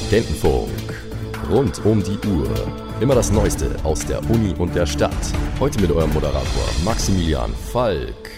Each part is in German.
Studentenfunk. Rund um die Uhr. Immer das Neueste aus der Uni und der Stadt. Heute mit eurem Moderator Maximilian Falk.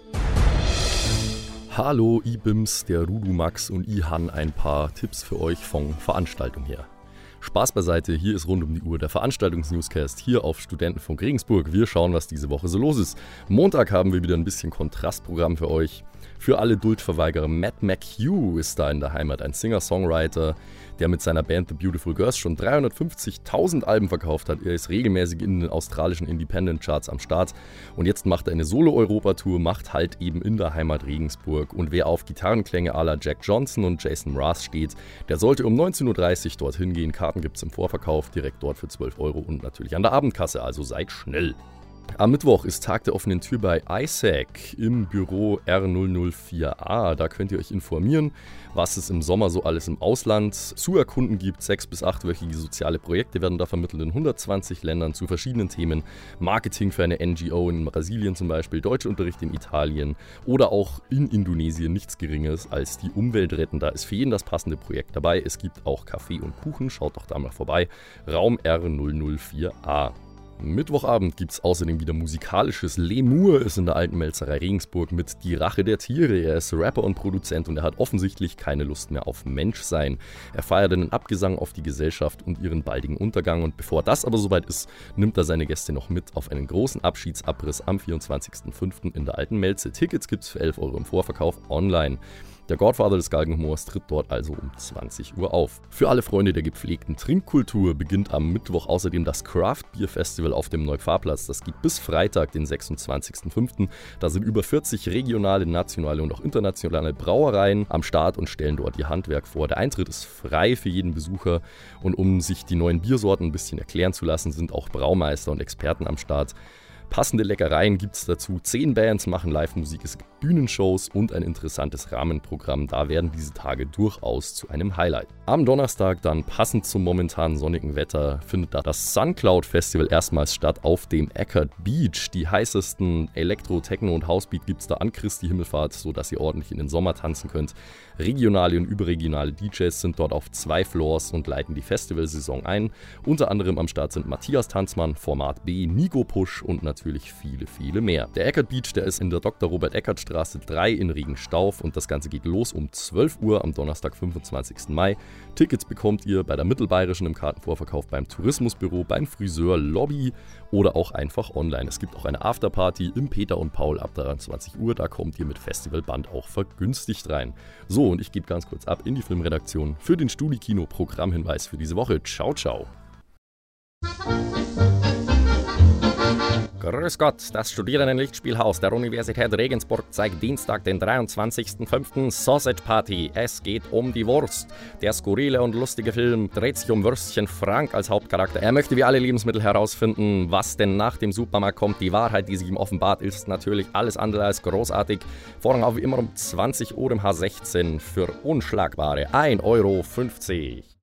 Hallo IBIMS, der Rudu Max und ich han ein paar Tipps für euch von Veranstaltung her. Spaß beiseite, hier ist rund um die Uhr der Veranstaltungs-Newscast hier auf Studentenfunk Regensburg. Wir schauen, was diese Woche so los ist. Montag haben wir wieder ein bisschen Kontrastprogramm für euch. Für alle Duldverweigerer, Matt McHugh ist da in der Heimat, ein Singer-Songwriter, der mit seiner Band The Beautiful Girls schon 350.000 Alben verkauft hat. Er ist regelmäßig in den australischen Independent-Charts am Start und jetzt macht er eine Solo-Europa-Tour, macht halt eben in der Heimat Regensburg. Und wer auf Gitarrenklänge à la Jack Johnson und Jason Mraz steht, der sollte um 19.30 Uhr dorthin gehen. Karten gibt es im Vorverkauf, direkt dort für 12 € und natürlich an der Abendkasse, also seid schnell. Am Mittwoch ist Tag der offenen Tür bei ISAC im Büro R004A. Da könnt ihr euch informieren, was es im Sommer so alles im Ausland zu erkunden gibt. 6- bis 8-wöchige soziale Projekte werden da vermittelt in 120 Ländern zu verschiedenen Themen. Marketing für eine NGO in Brasilien zum Beispiel, Deutschunterricht in Italien oder auch in Indonesien nichts Geringes als die Umwelt retten. Da ist für jeden das passende Projekt dabei. Es gibt auch Kaffee und Kuchen, schaut doch da mal vorbei. Raum R004A. Mittwochabend gibt es außerdem wieder musikalisches. Lemur ist in der Alten Melzerei Regensburg mit Die Rache der Tiere. Er ist Rapper und Produzent und er hat offensichtlich keine Lust mehr auf Menschsein. Er feiert einen Abgesang auf die Gesellschaft und ihren baldigen Untergang. Und bevor das aber soweit ist, nimmt er seine Gäste noch mit auf einen großen Abschiedsabriss am 24.05. in der Alten Melze. Tickets gibt es für 11 € im Vorverkauf online. Der Godfather des Galgenhumors tritt dort also um 20 Uhr auf. Für alle Freunde der gepflegten Trinkkultur beginnt am Mittwoch außerdem das Craft Beer Festival auf dem Neupfarrplatz. Das geht bis Freitag, den 26.05. Da sind über 40 regionale, nationale und auch internationale Brauereien am Start und stellen dort ihr Handwerk vor. Der Eintritt ist frei für jeden Besucher und um sich die neuen Biersorten ein bisschen erklären zu lassen, sind auch Braumeister und Experten am Start. Passende Leckereien gibt es dazu. 10 Bands machen Live-Musik, es gibt Bühnenshows und ein interessantes Rahmenprogramm. Da werden diese Tage durchaus zu einem Highlight. Am Donnerstag dann, passend zum momentanen sonnigen Wetter, findet da das Suncloud Festival erstmals statt auf dem Eckert Beach. Die heißesten Elektro-, Techno- und Housebeat gibt es da an Christi Himmelfahrt, sodass ihr ordentlich in den Sommer tanzen könnt. Regionale und überregionale DJs sind dort auf 2 Floors und leiten die Festivalsaison ein. Unter anderem am Start sind Matthias Tanzmann, Format B, Nico Pusch und natürlich viele, viele mehr. Der Eckert Beach, der ist in der Dr. Robert-Eckert-Straße 3 in Regenstauf und das Ganze geht los um 12 Uhr am Donnerstag, 25. Mai. Tickets bekommt ihr bei der Mittelbayerischen im Kartenvorverkauf, beim Tourismusbüro, beim Friseur, Lobby oder auch einfach online. Es gibt auch eine Afterparty im Peter und Paul ab 23 Uhr. Da kommt ihr mit Festivalband auch vergünstigt rein. So, und ich gebe ganz kurz ab in die Filmredaktion für den Studi-Kino-Programmhinweis für diese Woche. Ciao, ciao. Grüß Gott, das Studierendenlichtspielhaus der Universität Regensburg zeigt Dienstag, den 23.05. Sausage Party. Es geht um die Wurst. Der skurrile und lustige Film dreht sich um Würstchen Frank als Hauptcharakter. Er möchte wie alle Lebensmittel herausfinden, was denn nach dem Supermarkt kommt. Die Wahrheit, die sich ihm offenbart, ist natürlich alles andere als großartig. Vorrang auf wie immer um 20 Uhr im H16 für unschlagbare 1,50 €.